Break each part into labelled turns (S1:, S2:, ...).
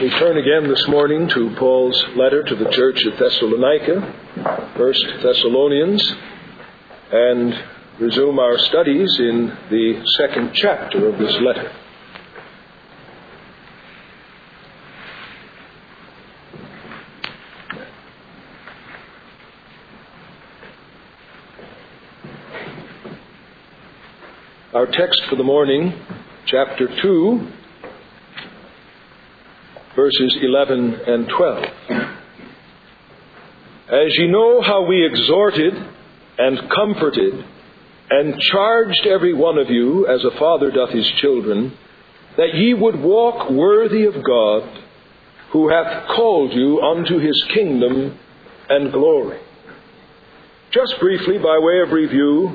S1: We turn again this morning to Paul's letter to the church at Thessalonica, 1 Thessalonians, and resume our studies in the second chapter of this letter. Our text for the morning, chapter 2, verses 11 and 12. As ye know how we exhorted and comforted and charged every one of you, as a father doth his children, that ye would walk worthy of God, who hath called you unto his kingdom and glory. Just briefly, by way of review,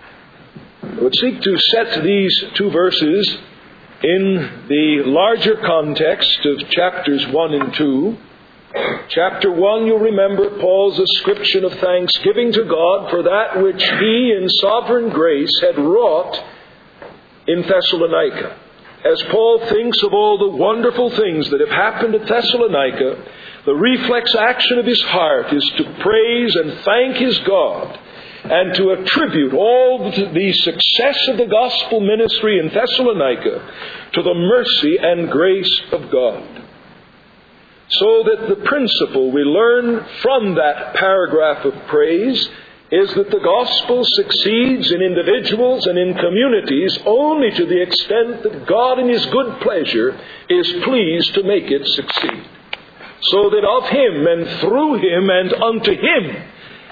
S1: I would seek to set these two verses in the larger context of chapters 1 and 2. Chapter 1, you'll remember Paul's ascription of thanksgiving to God for that which he in sovereign grace had wrought in Thessalonica. As Paul thinks of all the wonderful things that have happened at Thessalonica, the reflex action of his heart is to praise and thank his God and to attribute all the success of the gospel ministry in Thessalonica to the mercy and grace of God. So that the principle we learn from that paragraph of praise is that the gospel succeeds in individuals and in communities only to the extent that God in his good pleasure is pleased to make it succeed. So that of him and through him and unto him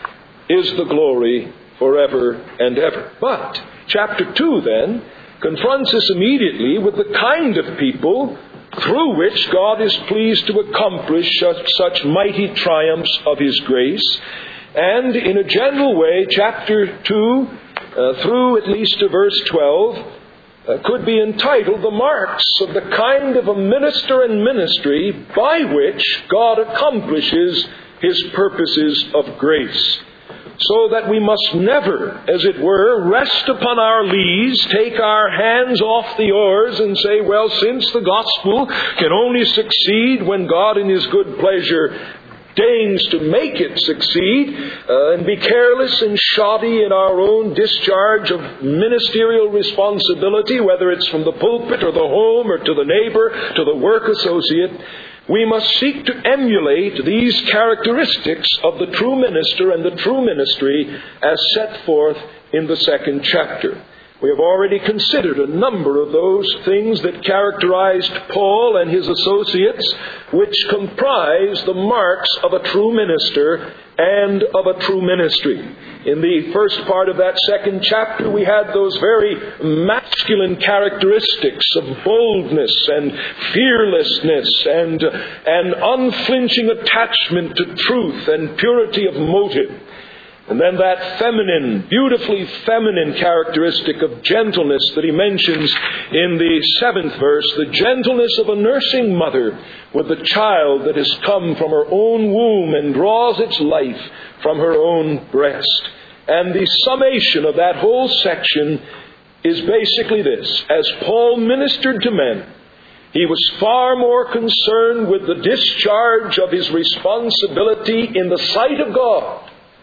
S1: is the glory forever and ever. But chapter 2 then confronts us immediately with the kind of people through which God is pleased to accomplish such mighty triumphs of his grace. And in a general way, chapter 2 through at least to verse 12 could be entitled The Marks of the Kind of a Minister and Ministry by which God accomplishes his purposes of grace. So that we must never, as it were, rest upon our lees, take our hands off the oars and say, well, since the gospel can only succeed when God in his good pleasure deigns to make it succeed, and be careless and shoddy in our own discharge of ministerial responsibility, whether it's from the pulpit or the home or to the neighbor, to the work associate, we must seek to emulate these characteristics of the true minister and the true ministry as set forth in the second chapter. We have already considered a number of those things that characterized Paul and his associates, which comprise the marks of a true minister and of a true ministry. In the first part of that second chapter, we had those very masculine characteristics of boldness and fearlessness and unflinching attachment to truth and purity of motive. And then that feminine, beautifully feminine characteristic of gentleness that he mentions in the 7th verse, the gentleness of a nursing mother with the child that has come from her own womb and draws its life from her own breast. And the summation of that whole section is basically this. As Paul ministered to men, he was far more concerned with the discharge of his responsibility in the sight of God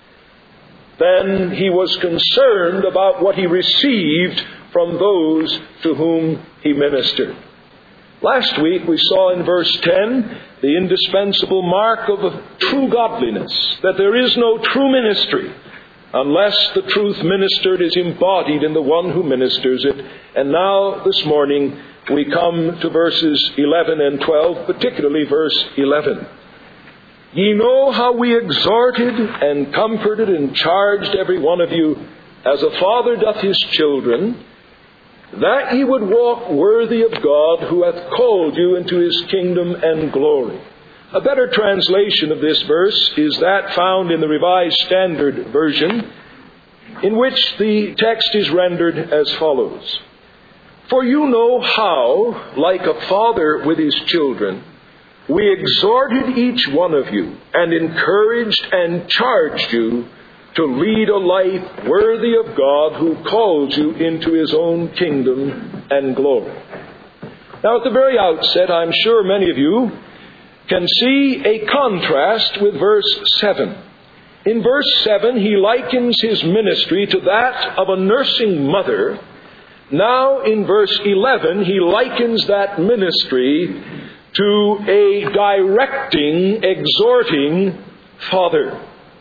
S1: than he was concerned about what he received from those to whom he ministered. Last week we saw in verse 10 the indispensable mark of a true godliness, that there is no true ministry unless the truth ministered is embodied in the one who ministers it. And now this morning we come to verses 11 and 12, particularly verse 11. Ye know how we exhorted and comforted and charged every one of you, as a father doth his children, that ye would walk worthy of God, who hath called you into his kingdom and glory. A better translation of this verse is that found in the Revised Standard Version, in which the text is rendered as follows. For you know how, like a father with his children, we exhorted each one of you and encouraged and charged you to lead a life worthy of God, who calls you into his own kingdom and glory. Now, at the very outset, I'm sure many of you can see a contrast with verse 7. In verse 7, he likens his ministry to that of a nursing mother. Now, in verse 11, he likens that ministry to a directing, exhorting father.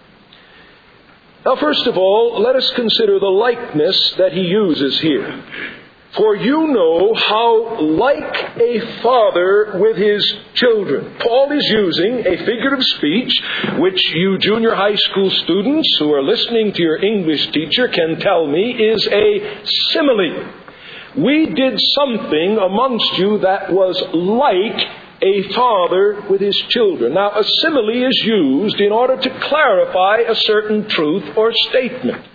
S1: Now, first of all, let us consider the likeness that he uses here. For you know how like a father with his children. Paul is using a figure of speech which you junior high school students who are listening to your English teacher can tell me is a simile. We did something amongst you that was like a father with his children. Now, a simile is used in order to clarify a certain truth or statement.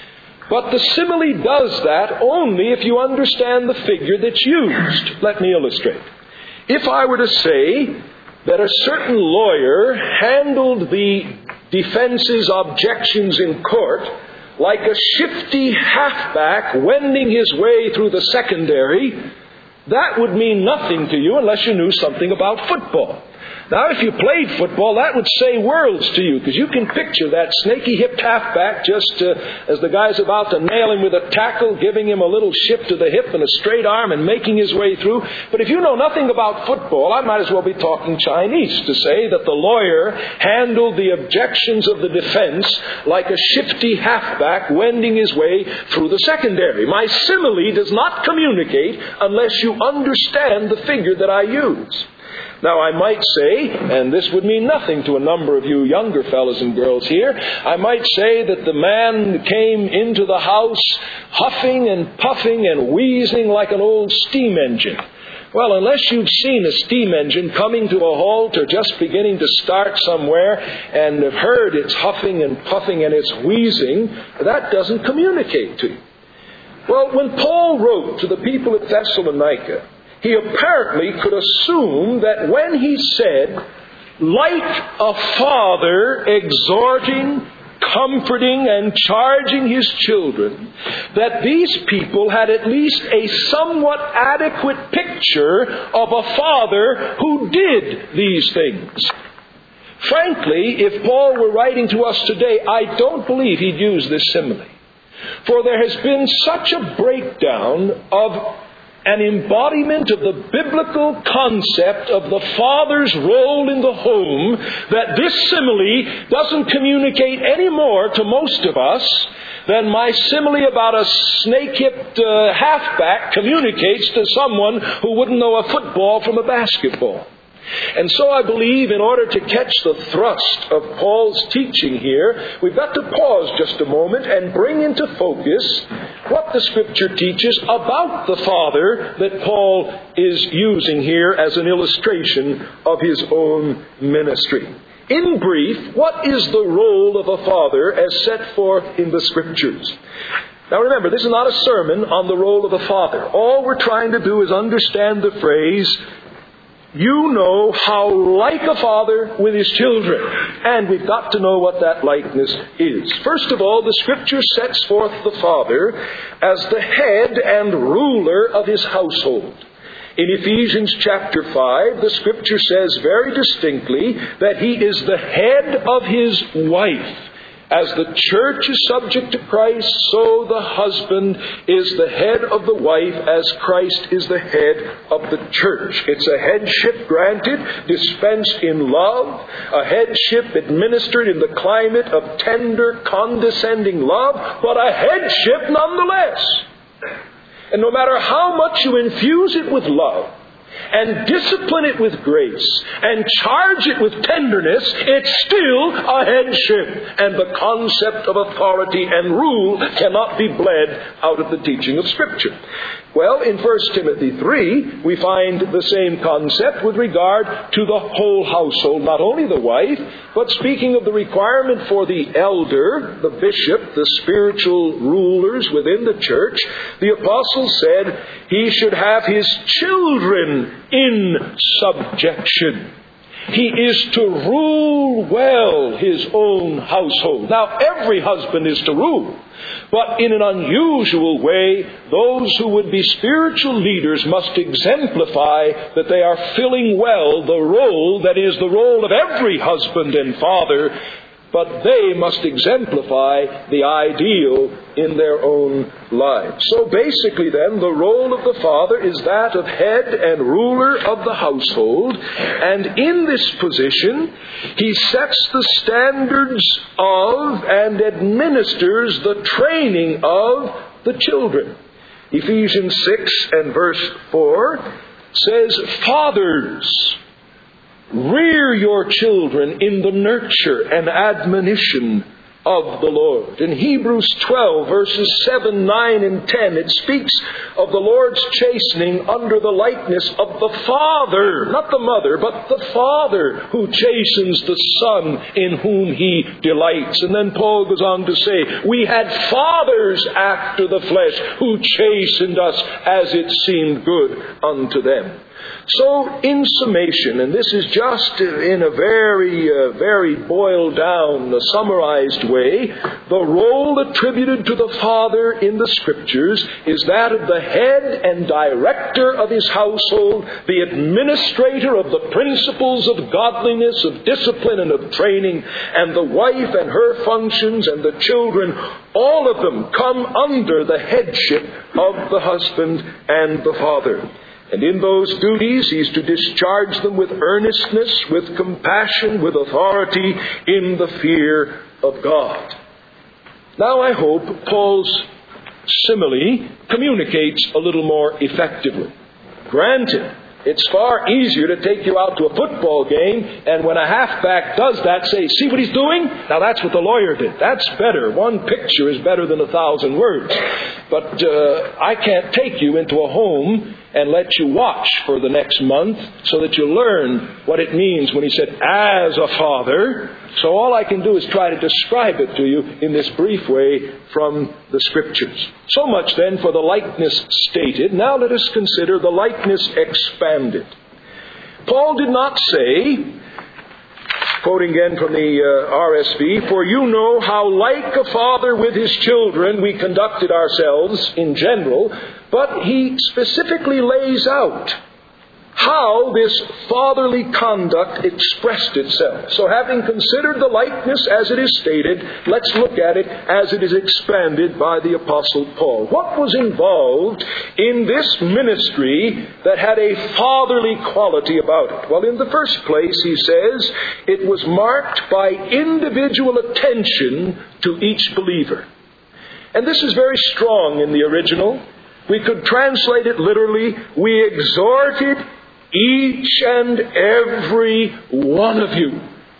S1: But the simile does that only if you understand the figure that's used. Let me illustrate. If I were to say that a certain lawyer handled the defense's objections in court like a shifty halfback wending his way through the secondary, that would mean nothing to you unless you knew something about football. Now, if you played football, that would say worlds to you, because you can picture that snaky-hipped halfback just as the guy's about to nail him with a tackle, giving him a little shift to the hip and a straight arm and making his way through. But if you know nothing about football, I might as well be talking Chinese to say that the lawyer handled the objections of the defense like a shifty halfback wending his way through the secondary. My simile does not communicate unless you understand the figure that I use. Now, I might say, and this would mean nothing to a number of you younger fellows and girls here, I might say that the man came into the house huffing and puffing and wheezing like an old steam engine. Well, unless you've seen a steam engine coming to a halt or just beginning to start somewhere and have heard its huffing and puffing and its wheezing, that doesn't communicate to you. Well, when Paul wrote to the people at Thessalonica, he apparently could assume that when he said, like a father exhorting, comforting, and charging his children, that these people had at least a somewhat adequate picture of a father who did these things. Frankly, if Paul were writing to us today, I don't believe he'd use this simile. For there has been such a breakdown of an embodiment of the biblical concept of the father's role in the home that this simile doesn't communicate any more to most of us than my simile about a snake-hipped halfback communicates to someone who wouldn't know a football from a basketball. And so I believe in order to catch the thrust of Paul's teaching here, we've got to pause just a moment and bring into focus what the Scripture teaches about the Father that Paul is using here as an illustration of his own ministry. In brief, what is the role of a father as set forth in the Scriptures? Now remember, this is not a sermon on the role of a father. All we're trying to do is understand the phrase, you know how like a father with his children. And we've got to know what that likeness is. First of all, the Scripture sets forth the father as the head and ruler of his household. In Ephesians chapter 5, the Scripture says very distinctly that he is the head of his wife. As the church is subject to Christ, so the husband is the head of the wife as Christ is the head of the church. It's a headship granted, dispensed in love, a headship administered in the climate of tender, condescending love, but a headship nonetheless. And no matter how much you infuse it with love, and discipline it with grace, and charge it with tenderness, it's still a headship. And the concept of authority and rule cannot be bled out of the teaching of Scripture. Well, in 1 Timothy 3, we find the same concept with regard to the whole household, not only the wife, but speaking of the requirement for the elder, the bishop, the spiritual rulers within the church, the apostle said he should have his children in subjection. he is to rule well his own household. Now, every husband is to rule, but in an unusual way, those who would be spiritual leaders must exemplify that they are filling well the role that is the role of every husband and father, but they must exemplify the ideal in their own lives. So basically then, the role of the father is that of head and ruler of the household, and in this position, he sets the standards of and administers the training of the children. Ephesians 6 and verse 4 says, "Fathers, rear your children in the nurture and admonition of the Lord." In Hebrews 12, verses 7, 9, and 10, it speaks of the Lord's chastening under the likeness of the father, not the mother, but the father who chastens the son in whom he delights. And then Paul goes on to say, "We had fathers after the flesh who chastened us as it seemed good unto them." So, in summation, and this is just in a very boiled down, summarized way, the role attributed to the father in the Scriptures is that of the head and director of his household, the administrator of the principles of godliness, of discipline, and of training, and the wife and her functions and the children, all of them come under the headship of the husband and the father. And in those duties, he is to discharge them with earnestness, with compassion, with authority, in the fear of God. Now, I hope Paul's simile communicates a little more effectively. Granted, it's far easier to take you out to a football game, and when a halfback does that, say, "See what he's doing? Now that's what the lawyer did." That's better. One picture is better than 1,000 words. But I can't take you into a home and let you watch for the next month so that you learn what it means when he said, "as a father." So all I can do is try to describe it to you in this brief way from the Scriptures. So much then for the likeness stated. Now let us consider the likeness expanded. Paul did not say, quoting again from the RSV, "For you know how like a father with his children we conducted ourselves in general," but he specifically lays out how this fatherly conduct expressed itself. So having considered the likeness as it is stated, let's look at it as it is expanded by the Apostle Paul. What was involved in this ministry that had a fatherly quality about it? Well, in the first place, he says, it was marked by individual attention to each believer. And this is very strong in the original. We could translate it literally, "We exhorted each and every one of you."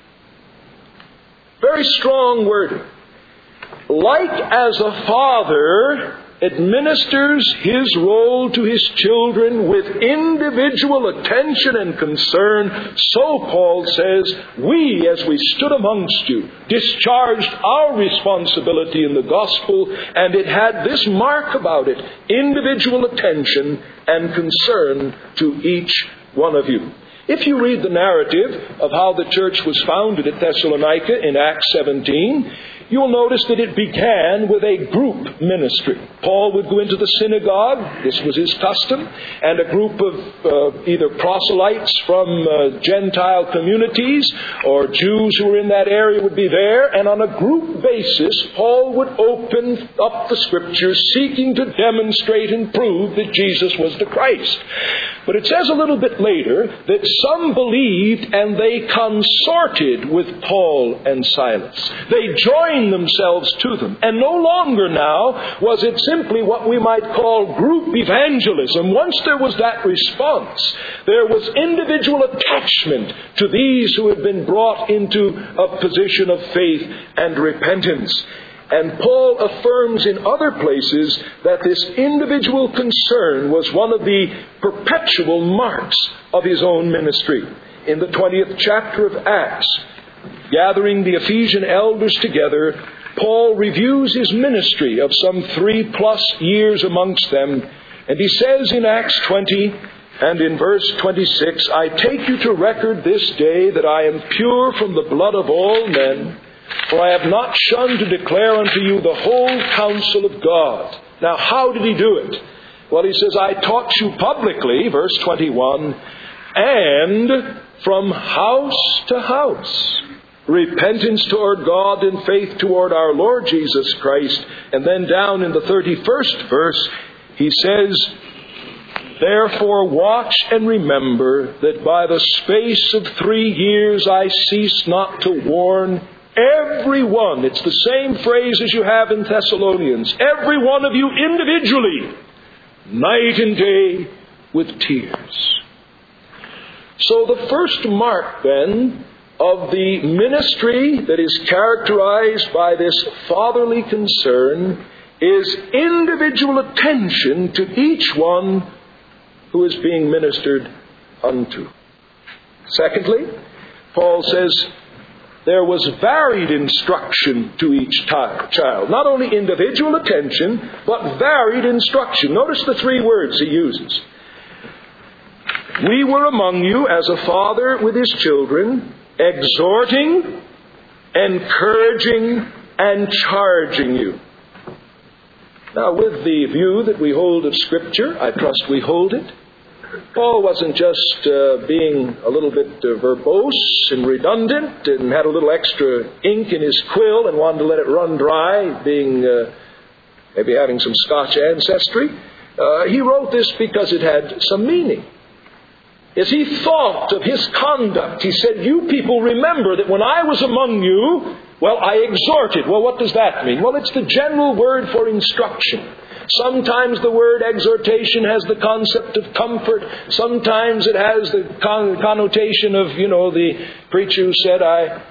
S1: Very strong wording. Like as a father administers his role to his children with individual attention and concern, so Paul says, we, as we stood amongst you, discharged our responsibility in the gospel, and it had this mark about it, individual attention and concern to each one of you. If you read the narrative of how the church was founded at Thessalonica in Acts 17, you'll notice that it began with a group ministry. Paul would go into the synagogue, this was his custom, and a group of either proselytes from Gentile communities or Jews who were in that area would be there, and on a group basis, Paul would open up the Scriptures seeking to demonstrate and prove that Jesus was the Christ. But it says a little bit later that some believed and they consorted with Paul and Silas. They joined themselves to them. And no longer now was it simply what we might call group evangelism. Once there was that response, there was individual attachment to these who had been brought into a position of faith and repentance. And Paul affirms in other places that this individual concern was one of the perpetual marks of his own ministry. In the 20th chapter of Acts, gathering the Ephesian elders together, Paul reviews his ministry of some 3+ years amongst them. And he says in Acts 20, And in verse 26, I take you to record this day that I am pure from the blood of all men, for I have not shunned to declare unto you the whole counsel of God. Now, how did he do it? Well, he says, I taught you publicly, verse 21, and from house to house, repentance toward God and faith toward our Lord Jesus Christ. And then down in the 31st verse, he says, therefore watch and remember that by the space of 3 years I cease not to warn every one. It's the same phrase as you have in Thessalonians. Every one of you individually, night and day, with tears. So the first mark then of the ministry that is characterized by this fatherly concern is individual attention to each one who is being ministered unto. Secondly, Paul says there was varied instruction to each child. Not only individual attention, but varied instruction. Notice the 3 words he uses. We were among you as a father with his children, exhorting, encouraging, and charging you. Now, with the view that we hold of Scripture, I trust we hold it, Paul wasn't just being a little bit verbose and redundant and had a little extra ink in his quill and wanted to let it run dry, being maybe having some Scotch ancestry. He wrote this because it had some meaning. As he thought of his conduct, he said, you people remember that when I was among you, well, I exhorted. Well, what does that mean? Well, it's the general word for instruction. Sometimes the word exhortation has the concept of comfort. Sometimes it has the connotation of, the preacher who said,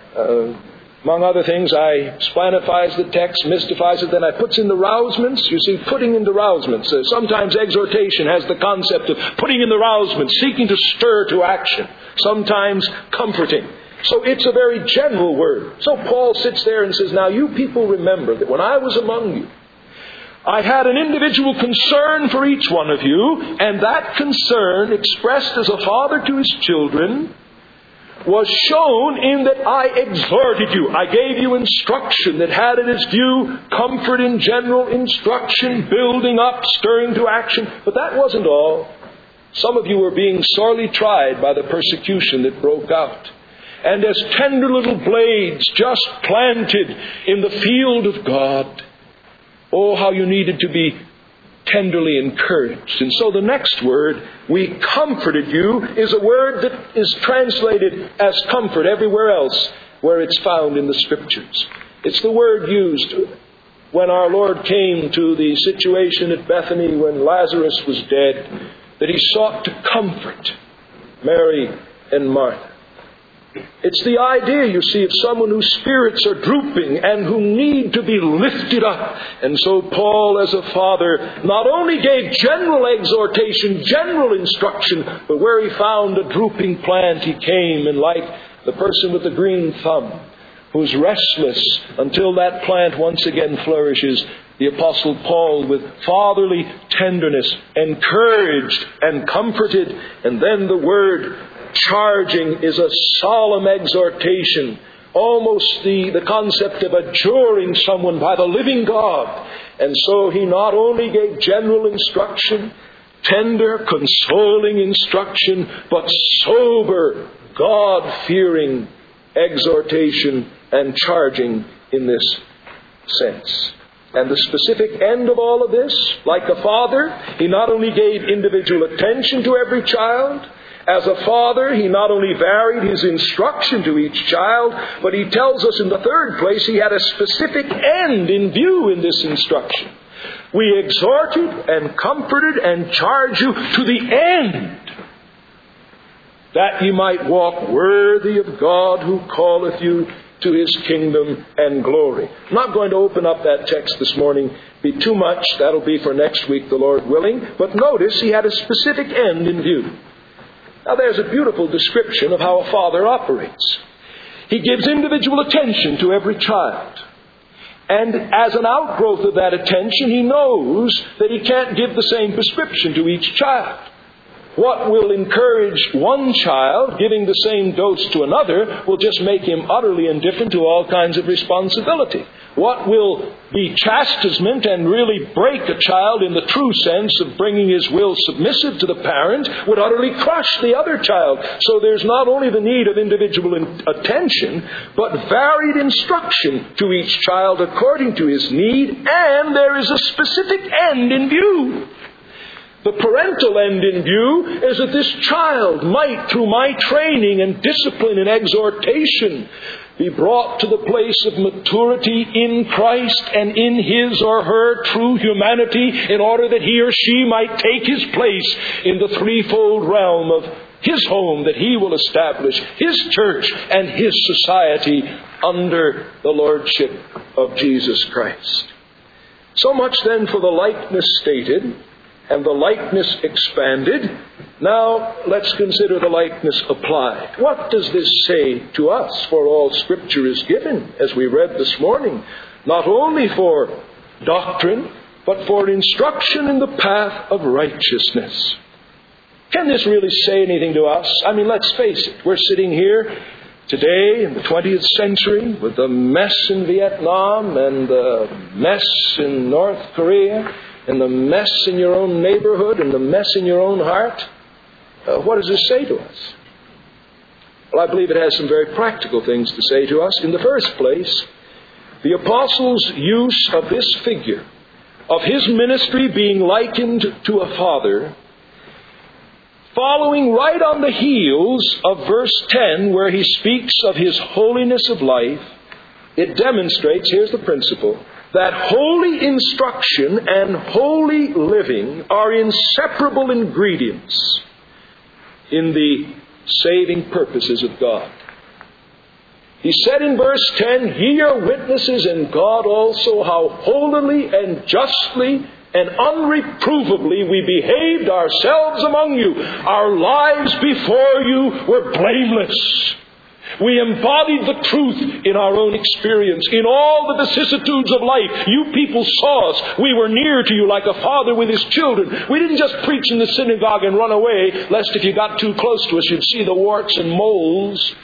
S1: among other things, I splanifies the text, mystifies it, then I puts in the rousements. You see, putting in the rousements. Sometimes exhortation has the concept of putting in the rousements, seeking to stir to action. Sometimes comforting. So it's a very general word. So Paul sits there and says, now you people remember that when I was among you, I had an individual concern for each one of you, and that concern, expressed as a father to his children, was shown in that I exhorted you. I gave you instruction that had in its view comfort in general, instruction, building up, stirring to action. But that wasn't all. Some of you were being sorely tried by the persecution that broke out. And as tender little blades just planted in the field of God, oh, how you needed to be tenderly encouraged. And so the next word, we comforted you, is a word that is translated as comfort everywhere else where it's found in the Scriptures. It's the word used when our Lord came to the situation at Bethany when Lazarus was dead, that he sought to comfort Mary and Martha. It's the idea, you see, of someone whose spirits are drooping and who need to be lifted up. And so Paul, as a father, not only gave general exhortation, general instruction, but where he found a drooping plant, he came, and like the person with the green thumb, who's restless until that plant once again flourishes, the Apostle Paul, with fatherly tenderness, encouraged and comforted. And then the word charging is a solemn exhortation, almost the concept of adjuring someone by the living God. And so he not only gave general instruction, tender, consoling instruction, but sober, God-fearing exhortation and charging in this sense. And the specific end of all of this, like a father, he not only gave individual attention to every child. As a father, he not only varied his instruction to each child, but he tells us in the third place he had a specific end in view in this instruction. We exhorted and comforted and charged you to the end, that ye might walk worthy of God who calleth you to his kingdom and glory. I'm not going to open up that text this morning. Be too much. That'll be for next week, the Lord willing. But notice he had a specific end in view. Now there's a beautiful description of how a father operates. He gives individual attention to every child. And as an outgrowth of that attention, he knows that he can't give the same prescription to each child. What will encourage one child, giving the same dose to another, will just make him utterly indifferent to all kinds of responsibility. What will be chastisement and really break a child in the true sense of bringing his will submissive to the parent would utterly crush the other child. So there's not only the need of individual attention, but varied instruction to each child according to his need, and there is a specific end in view. The parental end in view is that this child might, through my training and discipline and exhortation, be brought to the place of maturity in Christ and in his or her true humanity, in order that he or she might take his place in the threefold realm of his home that he will establish, his church and his society under the lordship of Jesus Christ. So much then for the likeness stated and the likeness expanded. Now let's consider the likeness applied. What does this say to us? For all Scripture is given, as we read this morning, not only for doctrine, but for instruction in the path of righteousness. Can this really say anything to us? I mean, let's face it. We're sitting here today in the 20th century with the mess in Vietnam and the mess in North Korea and the mess in your own neighborhood and the mess in your own heart. What does this say to us? Well, I believe it has some very practical things to say to us. In the first place, the apostle's use of this figure, of his ministry being likened to a father, following right on the heels of verse 10, where he speaks of his holiness of life, it demonstrates, here's the principle, that holy instruction and holy living are inseparable ingredients in the saving purposes of God. He said in verse 10, "Ye are witnesses, and God also, how holily and justly and unreprovably we behaved ourselves among you. Our lives before you were blameless. We embodied the truth in our own experience. In all the vicissitudes of life, you people saw us. We were near to you like a father with his children. We didn't just preach in the synagogue and run away, lest if you got too close to us, you'd see the warts and moles.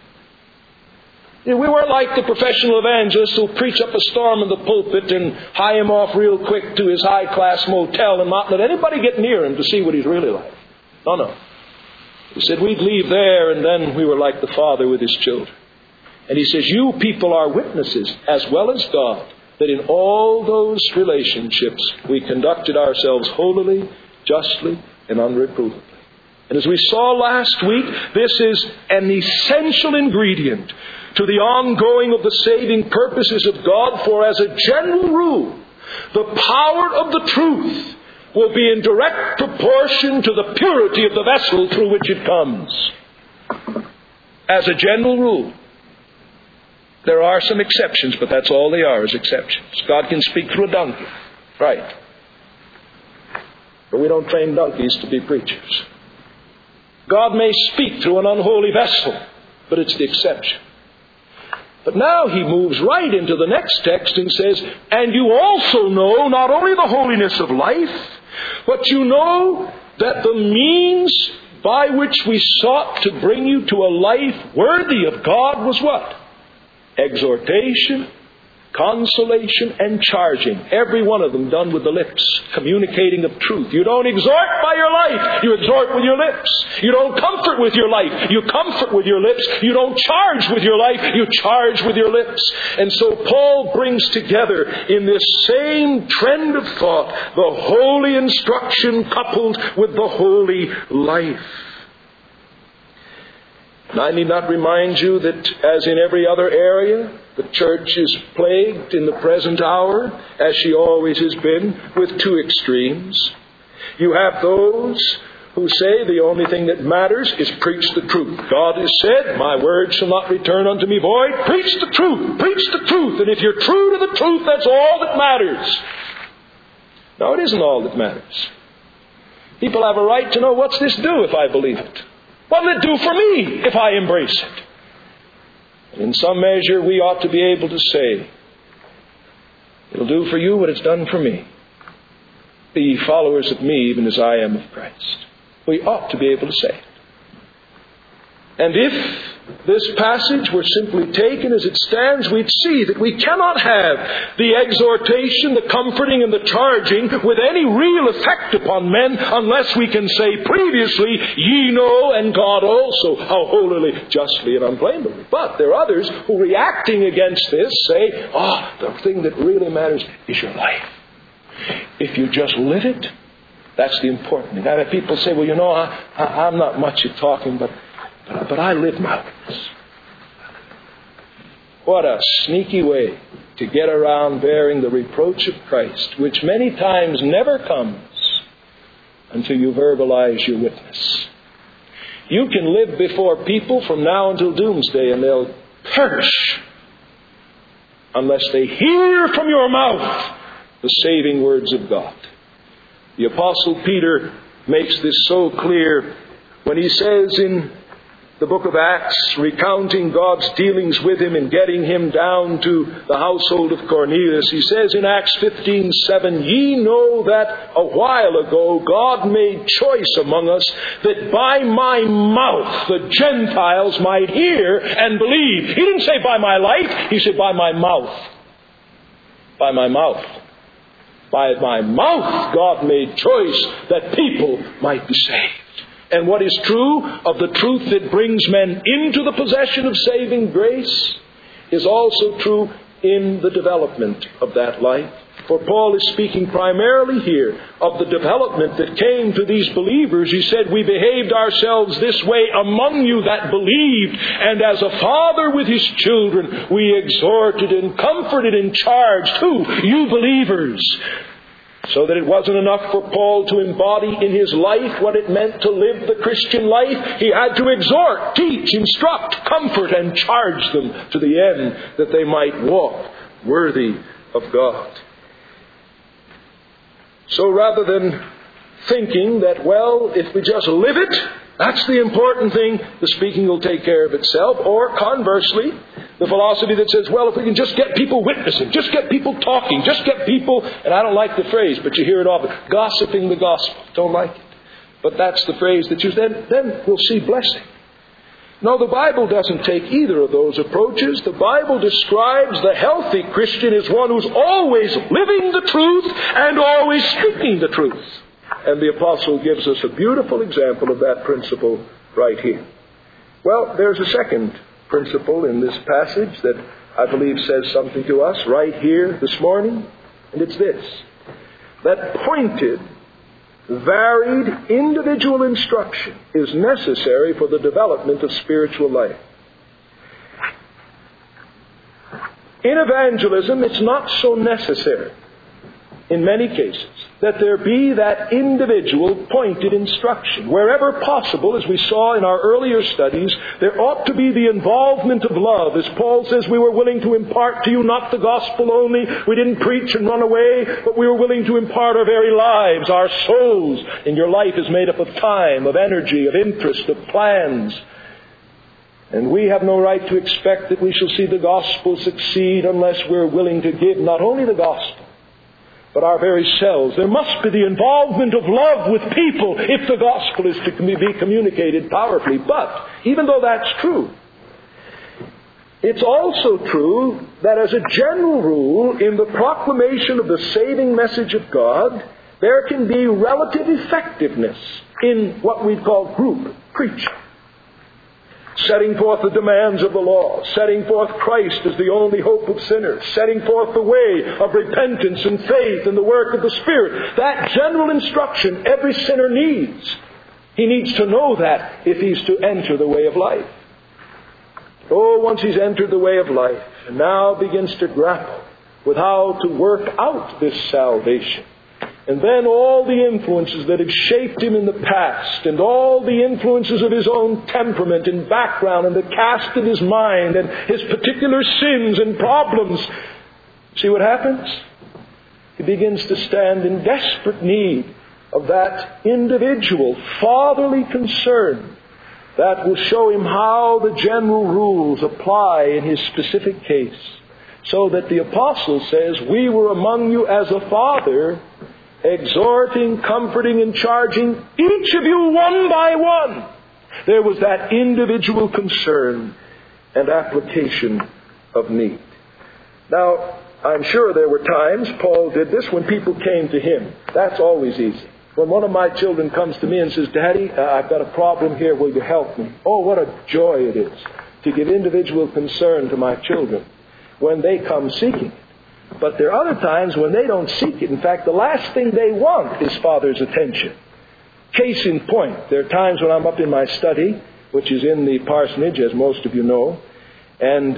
S1: We weren't like the professional evangelists who preach up a storm in the pulpit and hie him off real quick to his high-class motel and not let anybody get near him to see what he's really like. No. He said we'd leave there, and then we were like the father with his children. And he says, you people are witnesses, as well as God, that in all those relationships we conducted ourselves holily, justly, and unreprovably. And as we saw last week, this is an essential ingredient to the ongoing of the saving purposes of God. For as a general rule, the power of the truth will be in direct proportion to the purity of the vessel through which it comes. As a general rule. There are some exceptions, but that's all they are, is exceptions. God can speak through a donkey. Right. But we don't train donkeys to be preachers. God may speak through an unholy vessel, but it's the exception. But now he moves right into the next text and says, and you also know not only the holiness of life, but you know that the means by which we sought to bring you to a life worthy of God was what? Exhortation, consolation, and charging. Every one of them done with the lips, communicating of truth. You don't exhort by your life, you exhort with your lips. You don't comfort with your life, you comfort with your lips. You don't charge with your life, you charge with your lips. And so Paul brings together in this same trend of thought the holy instruction coupled with the holy life. And I need not remind you that, as in every other area, the church is plagued in the present hour, as she always has been, with two extremes. You have those who say the only thing that matters is preach the truth. God has said, my word shall not return unto me void. Preach the truth. Preach the truth. And if you're true to the truth, that's all that matters. No, it isn't all that matters. People have a right to know, what's this do if I believe it? What will it do for me if I embrace it? And in some measure, we ought to be able to say, it'll do for you what it's done for me. Be ye followers of me, even as I am of Christ. We ought to be able to say it. And if this passage were simply taken as it stands, we'd see that we cannot have the exhortation, the comforting, and the charging with any real effect upon men unless we can say previously, ye know, and God also, how holily, justly, and unblameably. But there are others who, reacting against this, say, the thing that really matters is your life. If you just live it, that's the important thing. Now, people say, well, I'm not much at talking, but I live my witness. What a sneaky way to get around bearing the reproach of Christ, which many times never comes until you verbalize your witness. You can live before people from now until doomsday, and they'll perish unless they hear from your mouth the saving words of God. The Apostle Peter makes this so clear when he says in the book of Acts, recounting God's dealings with him and getting him down to the household of Cornelius, he says in Acts 15:7, ye know that a while ago God made choice among us that by my mouth the Gentiles might hear and believe. He didn't say by my life, he said by my mouth. By my mouth. By my mouth God made choice that people might be saved. And what is true of the truth that brings men into the possession of saving grace is also true in the development of that life. For Paul is speaking primarily here of the development that came to these believers. He said, we behaved ourselves this way among you that believed, and as a father with his children, we exhorted and comforted and charged who? You believers. So that it wasn't enough for Paul to embody in his life what it meant to live the Christian life. He had to exhort, teach, instruct, comfort, and charge them to the end that they might walk worthy of God. So rather than thinking that, well, if we just live it, that's the important thing, the speaking will take care of itself. Or conversely, the philosophy that says, well, if we can just get people witnessing, just get people talking, just get people, and I don't like the phrase, but you hear it often, gossiping the gospel. Don't like it. But that's the phrase that's used. Then we'll see blessing. No, the Bible doesn't take either of those approaches. The Bible describes the healthy Christian as one who's always living the truth and always speaking the truth. And the apostle gives us a beautiful example of that principle right here. Well, there's a second principle in this passage that I believe says something to us right here this morning. And it's this: that pointed, varied individual instruction is necessary for the development of spiritual life. In evangelism, it's not so necessary, in many cases, that there be that individual pointed instruction. Wherever possible, as we saw in our earlier studies, there ought to be the involvement of love. As Paul says, we were willing to impart to you not the gospel only. We didn't preach and run away, but we were willing to impart our very lives, our souls. And your life is made up of time, of energy, of interest, of plans. And we have no right to expect that we shall see the gospel succeed unless we're willing to give not only the gospel, but our very selves. There must be the involvement of love with people if the gospel is to be communicated powerfully. But even though that's true, it's also true that as a general rule, in the proclamation of the saving message of God, there can be relative effectiveness in what we call group preaching. Setting forth the demands of the law, setting forth Christ as the only hope of sinners, setting forth the way of repentance and faith and the work of the Spirit. That general instruction every sinner needs. He needs to know that if he's to enter the way of life. Oh, once he's entered the way of life and now begins to grapple with how to work out this salvation, and then all the influences that have shaped him in the past, and all the influences of his own temperament and background, and the cast of his mind, and his particular sins and problems. See what happens? He begins to stand in desperate need of that individual fatherly concern that will show him how the general rules apply in his specific case. So that the apostle says, we were among you as a father, exhorting, comforting, and charging each of you one by one. There was that individual concern and application of need. Now, I'm sure there were times Paul did this when people came to him. That's always easy. When one of my children comes to me and says, Daddy, I've got a problem here, will you help me? Oh, what a joy it is to give individual concern to my children when they come seeking it. But there are other times when they don't seek it. In fact, the last thing they want is Father's attention. Case in point, there are times when I'm up in my study, which is in the parsonage, as most of you know, and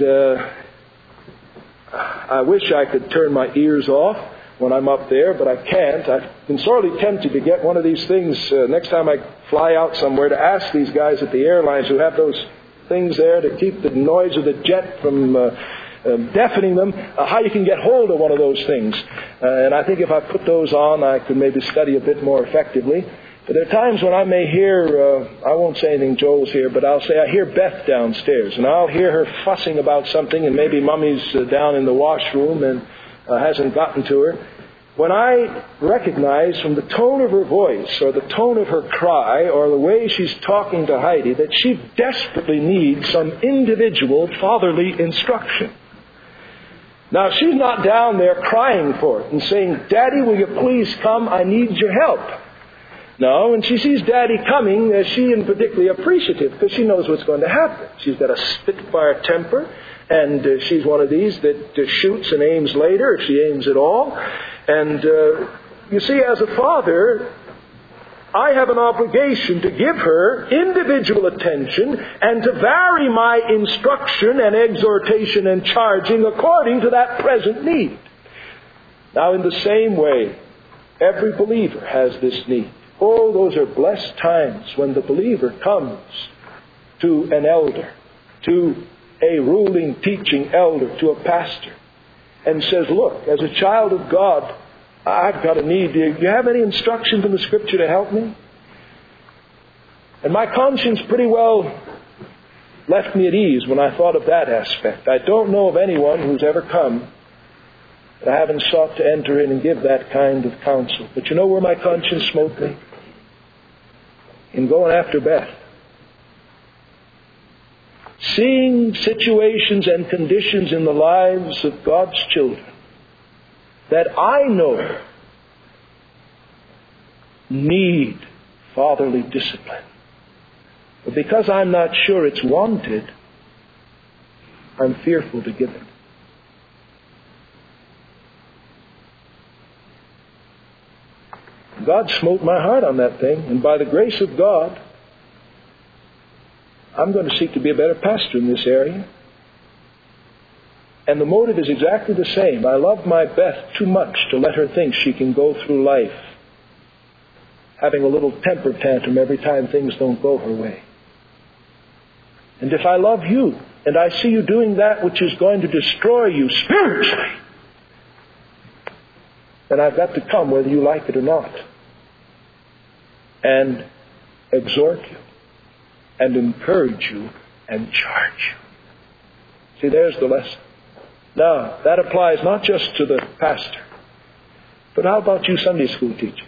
S1: I wish I could turn my ears off when I'm up there, but I can't. I've been sorely tempted to get one of these things next time I fly out somewhere, to ask these guys at the airlines who have those things there to keep the noise of the jet from deafening them, how you can get hold of one of those things. And I think if I put those on, I could maybe study a bit more effectively. But there are times when I may hear, I won't say anything Joel's here, but I'll say I hear Beth downstairs, and I'll hear her fussing about something, and maybe Mummy's down in the washroom and hasn't gotten to her. When I recognize from the tone of her voice, or the tone of her cry, or the way she's talking to Heidi, that she desperately needs some individual fatherly instruction. Now, she's not down there crying for it and saying, Daddy, will you please come? I need your help. No, when she sees Daddy coming, she isn't particularly appreciative because she knows what's going to happen. She's got a spitfire temper, and she's one of these that shoots and aims later, if she aims at all. And you see, as a father, I have an obligation to give her individual attention and to vary my instruction and exhortation and charging according to that present need. Now, in the same way, every believer has this need. Oh, those are blessed times when the believer comes to an elder, to a ruling, teaching elder, to a pastor, and says, look, as a child of God, I've got a need. Do you have any instruction from the Scripture to help me? And my conscience pretty well left me at ease when I thought of that aspect. I don't know of anyone who's ever come that I haven't sought to enter in and give that kind of counsel. But you know where my conscience smote me? In going after Beth. Seeing situations and conditions in the lives of God's children that I know need fatherly discipline. But because I'm not sure it's wanted, I'm fearful to give it. God smote my heart on that thing, and by the grace of God, I'm going to seek to be a better pastor in this area. And the motive is exactly the same. I love my Beth too much to let her think she can go through life having a little temper tantrum every time things don't go her way. And if I love you, and I see you doing that which is going to destroy you spiritually, then I've got to come whether you like it or not, and exhort you, and encourage you, and charge you. See, there's the lesson. Now, that applies not just to the pastor, but how about you Sunday school teachers?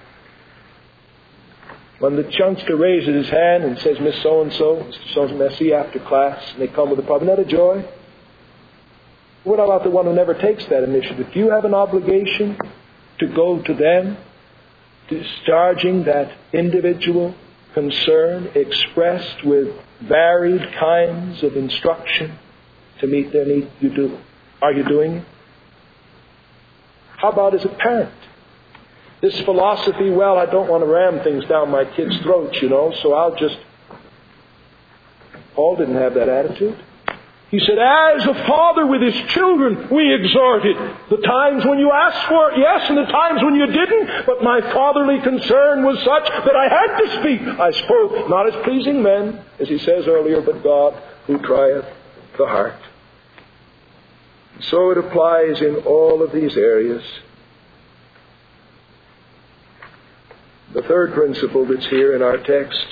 S1: When the youngster raises his hand and says, Miss So-and-so, Mr. So-and-so, I see you after class, and they come with a problem, isn't that a joy? What about the one who never takes that initiative? Do you have an obligation to go to them, discharging that individual concern expressed with varied kinds of instruction to meet their need? You do. Are you doing it? How about as a parent? This philosophy, well, I don't want to ram things down my kids' throats, so I'll just... Paul didn't have that attitude. He said, as a father with his children, we exhorted. The times when you asked for it, yes, and the times when you didn't. But my fatherly concern was such that I had to speak. I spoke, not as pleasing men, as he says earlier, but God who trieth the heart. So it applies in all of these areas. The third principle that's here in our text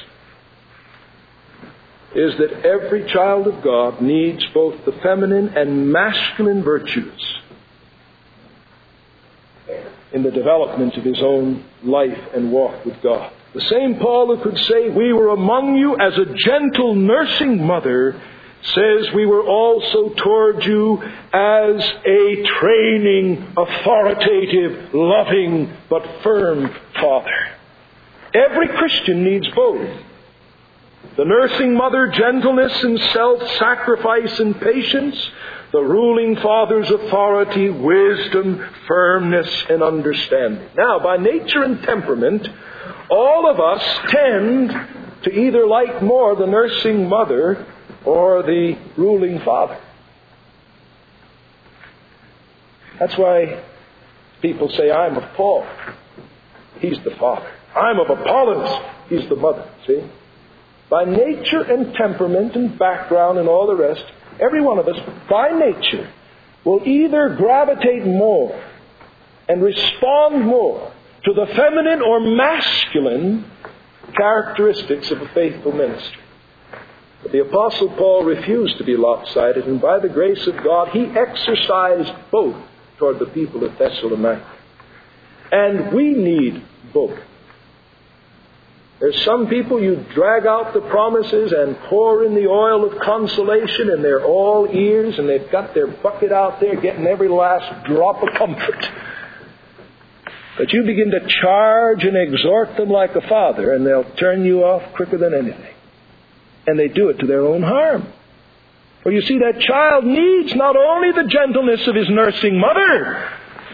S1: is that every child of God needs both the feminine and masculine virtues in the development of his own life and walk with God. The same Paul who could say, we were among you as a gentle nursing mother, says we were also toward you as a training, authoritative, loving, but firm father. Every Christian needs both. The nursing mother, gentleness and self-sacrifice and patience. The ruling father's authority, wisdom, firmness, and understanding. Now, by nature and temperament, all of us tend to either like more the nursing mother or the ruling father. That's why people say, I'm of Paul. He's the father. I'm of Apollos. He's the mother. See? By nature and temperament and background and all the rest, every one of us, by nature, will either gravitate more and respond more to the feminine or masculine characteristics of a faithful ministry. But the Apostle Paul refused to be lopsided, and by the grace of God, he exercised both toward the people of Thessalonica. And we need both. There's some people you drag out the promises and pour in the oil of consolation, and they're all ears, and they've got their bucket out there getting every last drop of comfort. But you begin to charge and exhort them like a father, and they'll turn you off quicker than anything. And they do it to their own harm. For you see, that child needs not only the gentleness of his nursing mother,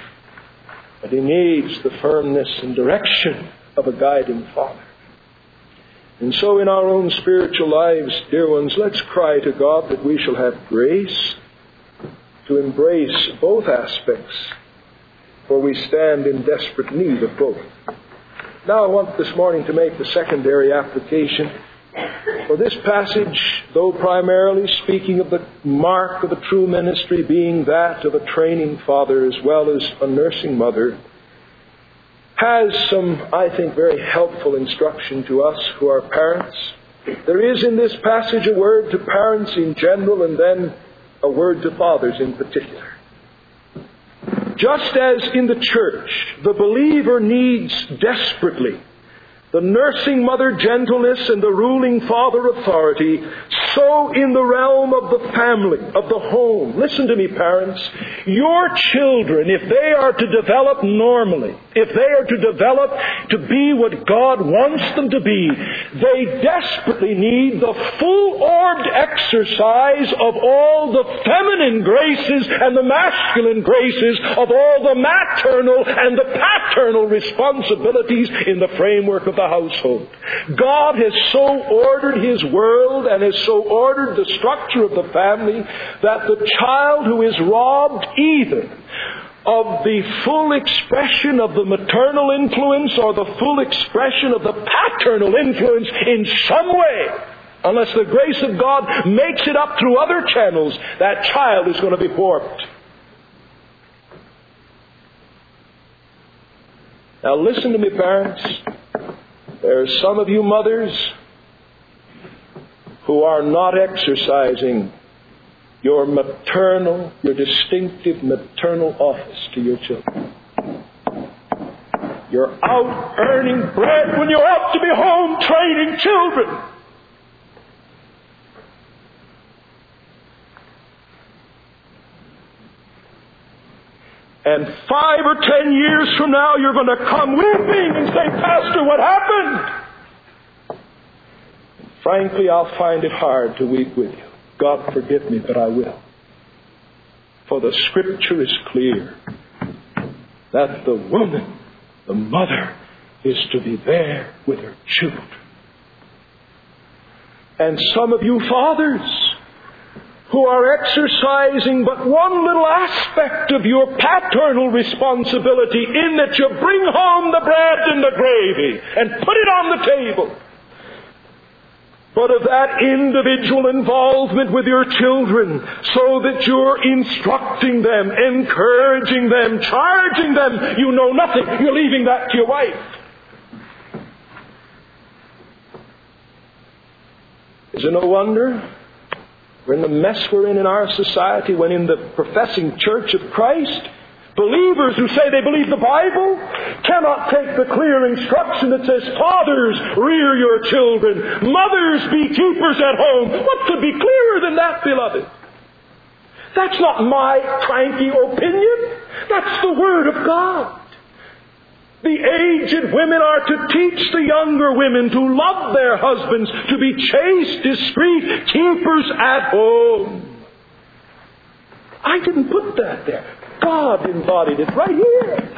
S1: but he needs the firmness and direction of a guiding father. And so in our own spiritual lives, dear ones, let's cry to God that we shall have grace to embrace both aspects, for we stand in desperate need of both. Now I want this morning to make the secondary application. For this passage, though primarily speaking of the mark of a true ministry being that of a training father as well as a nursing mother, has some, I think, very helpful instruction to us who are parents. There is in this passage a word to parents in general and then a word to fathers in particular. Just as in the church, the believer needs desperately the nursing mother gentleness and the ruling father authority, so in the realm of the family, of the home. Listen to me, parents. Your children, if they are to develop normally, if they are to develop to be what God wants them to be, they desperately need the full-orbed exercise of all the feminine graces and the masculine graces of all the maternal and the paternal responsibilities in the framework of the household. God has so ordered His world and has so ordered the structure of the family that the child who is robbed either of the full expression of the maternal influence or the full expression of the paternal influence in some way, unless the grace of God makes it up through other channels, that child is going to be warped. Now listen to me, parents. There are some of you mothers who are not exercising your distinctive maternal office to your children. You're out earning bread when you ought to be home training children. And 5 or 10 years from now, you're going to come weeping and say, Pastor, what happened? Frankly, I'll find it hard to weep with you. God forgive me, but I will. For the Scripture is clear that the woman, the mother, is to be there with her children. And some of you fathers who are exercising but one little aspect of your paternal responsibility in that you bring home the bread and the gravy and put it on the table. But of that individual involvement with your children, so that you're instructing them, encouraging them, charging them, you know nothing. You're leaving that to your wife. Is it no wonder we're in the mess we're in our society when in the professing church of Christ Believers who say they believe the Bible cannot take the clear instruction that says, fathers, rear your children, mothers, be keepers at home. What could be clearer than that, beloved? That's not my cranky opinion. That's the Word of God. The aged women are to teach the younger women to love their husbands, to be chaste, discreet, keepers at home. I didn't put that there. God embodied it right here.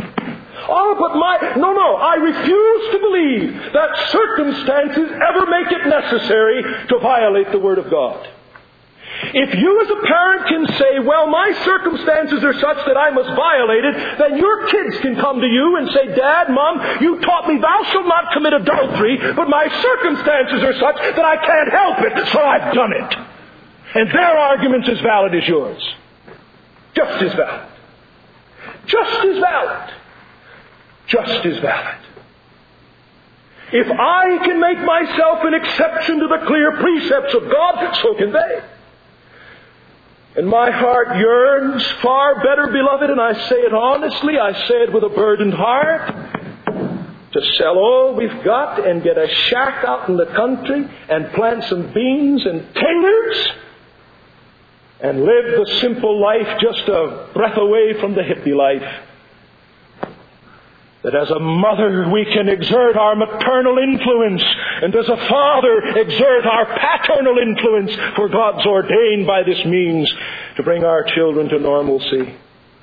S1: I refuse to believe that circumstances ever make it necessary to violate the Word of God. If you as a parent can say, well, my circumstances are such that I must violate it, then your kids can come to you and say, Dad, Mom, you taught me thou shalt not commit adultery, but my circumstances are such that I can't help it, so I've done it. And their argument's as valid as yours. Just as valid. Just as valid. Just as valid. If I can make myself an exception to the clear precepts of God, so can they. And my heart yearns far better, beloved, and I say it honestly, I say it with a burdened heart, to sell all we've got and get a shack out in the country and plant some beans and taters and live the simple life just a breath away from the hippie life. That as a mother we can exert our maternal influence, and as a father exert our paternal influence, for God's ordained by this means to bring our children to normalcy.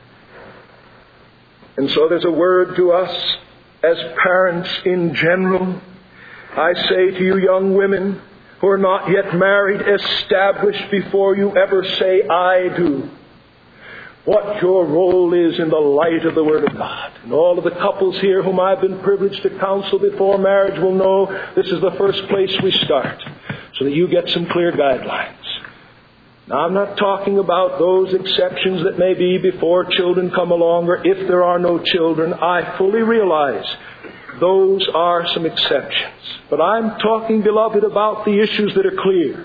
S1: And so there's a word to us as parents in general. I say to you young women who are not yet married, established before you ever say, I do, what your role is in the light of the Word of God. And all of the couples here whom I've been privileged to counsel before marriage will know this is the first place we start, so that you get some clear guidelines. Now, I'm not talking about those exceptions that may be before children come along, or if there are no children. I fully realize those are some exceptions. But I'm talking, beloved, about the issues that are clear.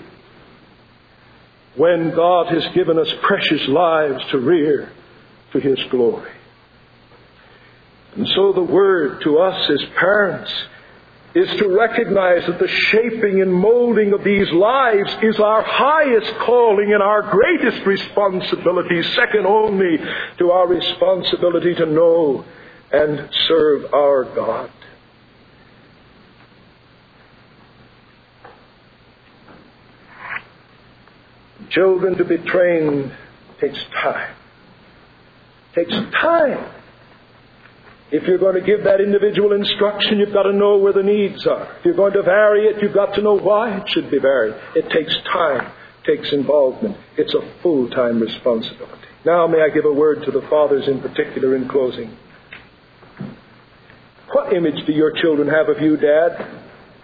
S1: When God has given us precious lives to rear to His glory. And so the word to us as parents is to recognize that the shaping and molding of these lives is our highest calling and our greatest responsibility, second only to our responsibility to know and serve our God. Children to be trained takes time. Takes time. If you're going to give that individual instruction, you've got to know where the needs are. If you're going to vary it, you've got to know why it should be varied. It takes time. It takes involvement. It's a full-time responsibility. Now may I give a word to the fathers in particular in closing. What image do your children have of you, Dad?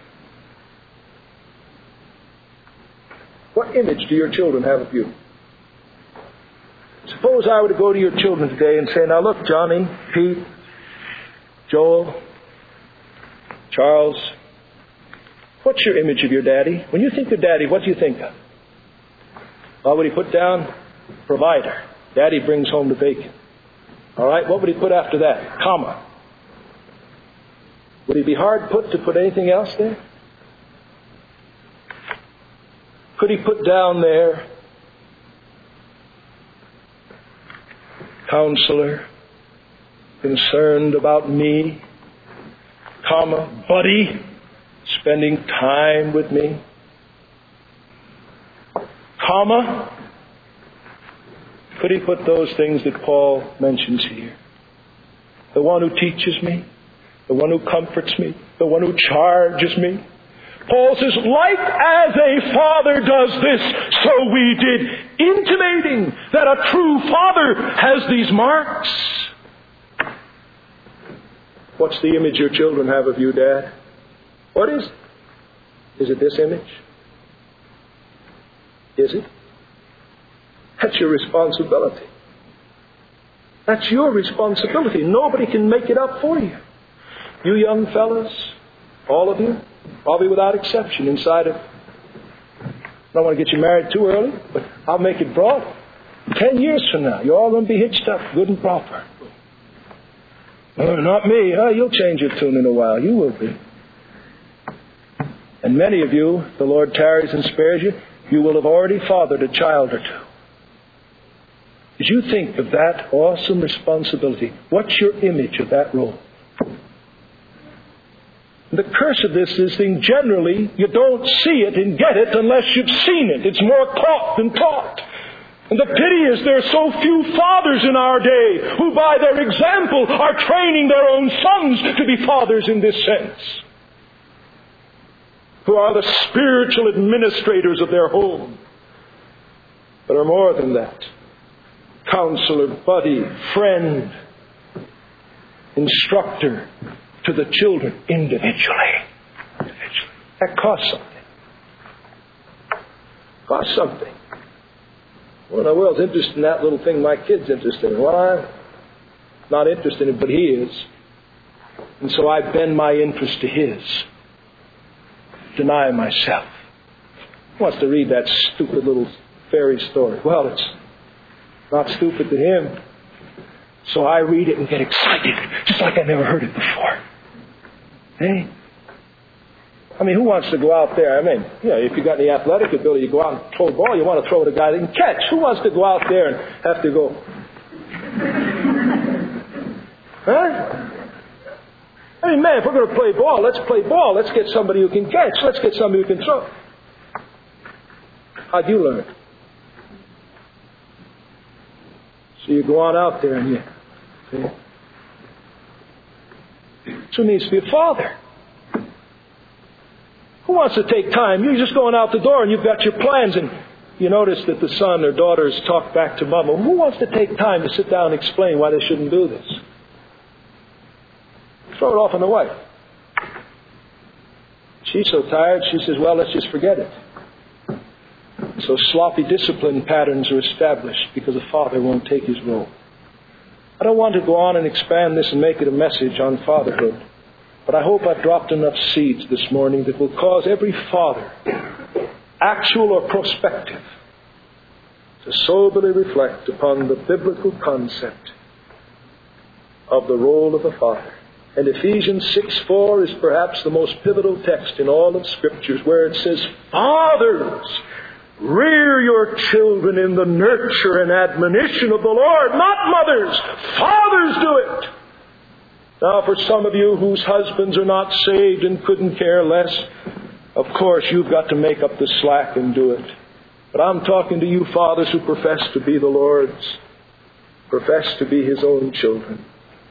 S1: What image do your children have of you? Suppose I were to go to your children today and say, now look, Johnny, Pete, Joel, Charles, what's your image of your daddy? When you think of daddy, what do you think of? What would he put down? Provider. Daddy brings home the bacon. All right, what would he put after that? Comma. Would he be hard put to put anything else there? Could he put down there, counselor, concerned about me, comma, buddy, spending time with me, comma? Could he put those things that Paul mentions here? The one who teaches me, the one who comforts me, the one who charges me. Paul says, like as a father does this, so we did, intimating that a true father has these marks. What's the image your children have of you, Dad? What is it? Is it this image? Is it? That's your responsibility. That's your responsibility. Nobody can make it up for you. You young fellas, all of you, probably without exception, inside of, I don't want to get you married too early, but I'll make it broad. 10 years from now, you're all going to be hitched up good and proper. Oh, not me. Oh, you'll change your tune in a while. You will be. And many of you, the Lord tarries and spares you, you will have already fathered a child or two. As you think of that awesome responsibility, what's your image of that role? The curse of this is generally you don't see it and get it unless you've seen it. It's more caught than taught. And the pity is there are so few fathers in our day who by their example are training their own sons to be fathers in this sense. Who are the spiritual administrators of their home. But are more than that. Counselor, buddy, friend, instructor to the children individually. That costs something. Costs something. Well, in the world's interested in that little thing my kid's interested in. Well, I'm not interested in it, but he is. And so I bend my interest to his. Deny myself. Who wants to read that stupid little fairy story? Well, it's not stupid to him. So I read it and get excited, just like I never heard it before. Hey? I mean, who wants to go out there? I mean, if you got any athletic ability, you go out and throw a ball, you want to throw it at a guy that can catch. Who wants to go out there and have to go? Huh? I mean, man, if we're going to play ball, let's play ball. Let's get somebody who can catch. Let's get somebody who can throw. How'd you learn? So you go on out there and you... See? So it needs to be a father. Who wants to take time? You're just going out the door and you've got your plans and you notice that the son or daughters talk back to mama. Who wants to take time to sit down and explain why they shouldn't do this? Throw it off on the wife. She's so tired, she says, well, let's just forget it. So sloppy discipline patterns are established because the father won't take his role. I don't want to go on and expand this and make it a message on fatherhood. But I hope I've dropped enough seeds this morning that will cause every father, actual or prospective, to soberly reflect upon the biblical concept of the role of a father. And Ephesians 6:4 is perhaps the most pivotal text in all of Scriptures, where it says, fathers, rear your children in the nurture and admonition of the Lord. Not mothers. Fathers do it. Now, for some of you whose husbands are not saved and couldn't care less, of course, you've got to make up the slack and do it. But I'm talking to you fathers who profess to be the Lord's, profess to be His own children.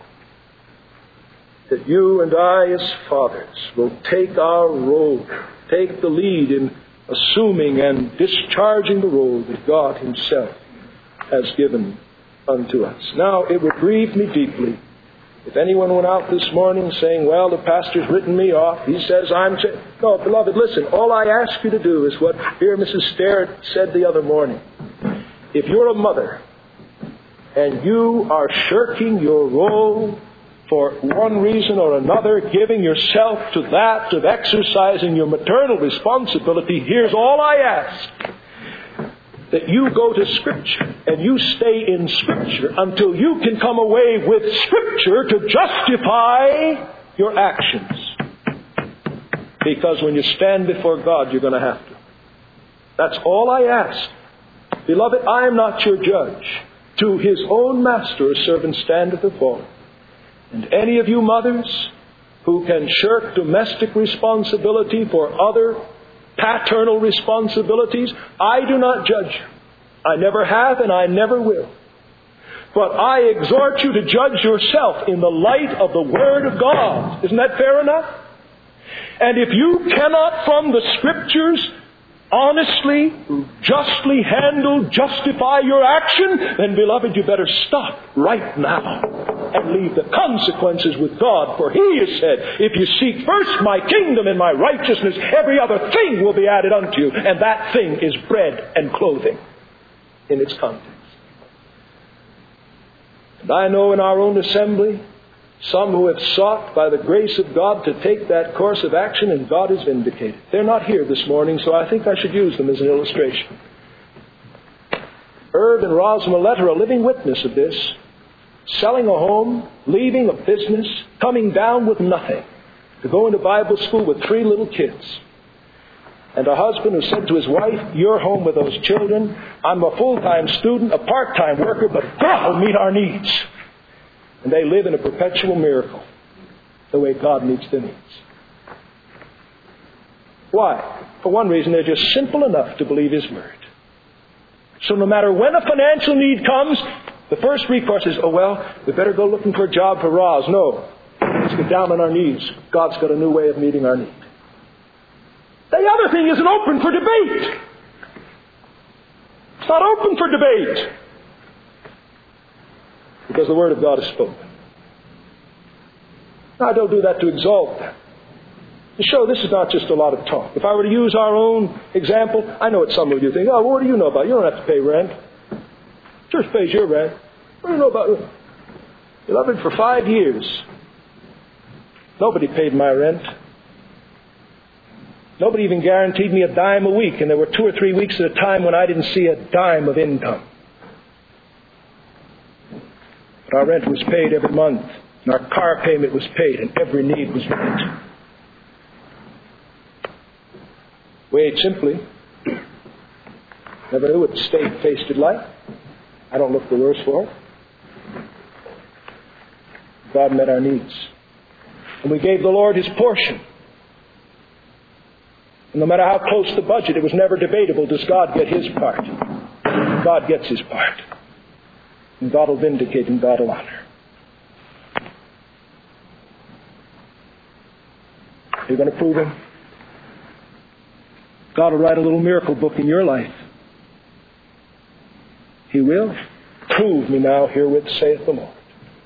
S1: That you and I as fathers will take our role, take the lead in assuming and discharging the role that God Himself has given unto us. Now, it would grieve me deeply if anyone went out this morning saying, well, the pastor's written me off. He says I'm... No, beloved, listen. All I ask you to do is what here Mrs. Sterrett said the other morning. If you're a mother and you are shirking your role for one reason or another, giving yourself to that of exercising your maternal responsibility, here's all I ask. That you go to Scripture and you stay in Scripture until you can come away with Scripture to justify your actions. Because when you stand before God, you're going to have to. That's all I ask. Beloved, I am not your judge. To his own master a servant standeth or falleth. And any of you mothers who can shirk domestic responsibility for other paternal responsibilities, I do not judge you. I never have and I never will. But I exhort you to judge yourself in the light of the Word of God. Isn't that fair enough? And if you cannot from the Scriptures honestly, justly handle, justify your action, then, beloved, you better stop right now and leave the consequences with God. For He has said, if you seek first my kingdom and my righteousness, every other thing will be added unto you. And that thing is bread and clothing in its context. And I know in our own assembly, some who have sought by the grace of God to take that course of action, and God is vindicated. They're not here this morning, so I think I should use them as an illustration. Herb and Rosamond Letter are a living witness of this. selling a home, leaving a business, coming down with nothing, to go into Bible school with 3 little kids. And a husband who said to his wife, "You're home with those children. I'm a full-time student, a part-time worker, but God will meet our needs." And they live in a perpetual miracle, the way God meets their needs. Why? For one reason, they're just simple enough to believe His Word. So no matter when a financial need comes, the first recourse is, we better go looking for a job for Roz. No. Let's get down on our knees. God's got a new way of meeting our need. The other thing isn't open for debate. It's not open for debate. Because the Word of God is spoken. Now, I don't do that to exalt them. To show this is not just a lot of talk. If I were to use our own example, I know what some of you think. What do you know about it? You don't have to pay rent. Church pays your rent. What do you know about it? Beloved, for 5 years, nobody paid my rent. Nobody even guaranteed me a dime a week, and there were 2 or 3 weeks at a time when I didn't see a dime of income. But our rent was paid every month, and our car payment was paid, and every need was met. We ate simply. Never knew what steak tasted like. I don't look the worse for it. God met our needs. And we gave the Lord His portion. And no matter how close the budget, it was never debatable. Does God get His part? God gets His part. And God will vindicate and God will honor. You're going to prove Him? God will write a little miracle book in your life. He will. Prove me now herewith, saith the Lord.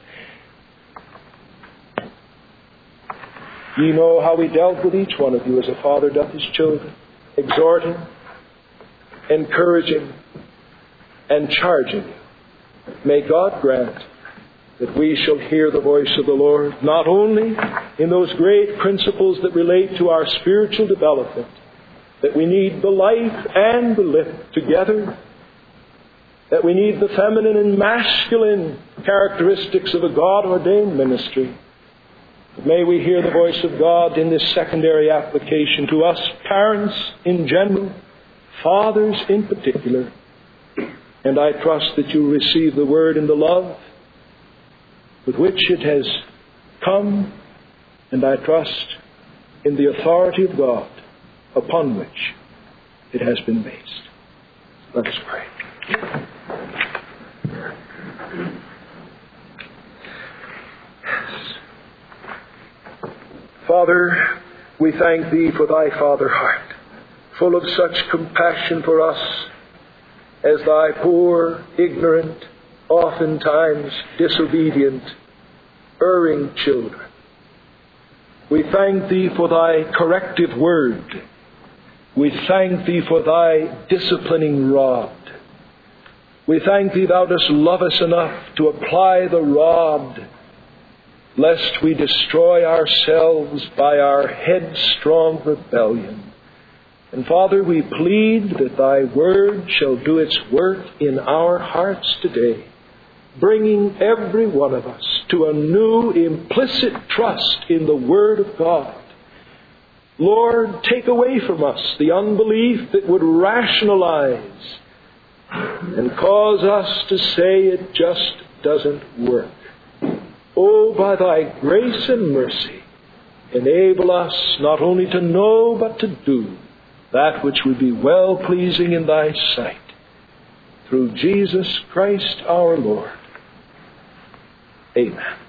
S1: Ye know how He dealt with each one of you as a father doth his children, exhorting, encouraging, and charging you. May God grant that we shall hear the voice of the Lord, not only in those great principles that relate to our spiritual development, that we need the life and the lift together, that we need the feminine and masculine characteristics of a God-ordained ministry. But may we hear the voice of God in this secondary application to us, parents in general, fathers in particular. And I trust that you will receive the Word in the love with which it has come, and I trust in the authority of God upon which it has been based. Let us pray. Father, we thank Thee for Thy Father heart, full of such compassion for us as Thy poor, ignorant, oftentimes disobedient, erring children. We thank Thee for Thy corrective word. We thank Thee for Thy disciplining rod. We thank Thee Thou dost love us enough to apply the rod, lest we destroy ourselves by our headstrong rebellion. And Father, we plead that Thy Word shall do its work in our hearts today, bringing every one of us to a new implicit trust in the Word of God. Lord, take away from us the unbelief that would rationalize and cause us to say it just doesn't work. Oh, by Thy grace and mercy, enable us not only to know but to do that which would be well-pleasing in Thy sight. Through Jesus Christ our Lord. Amen.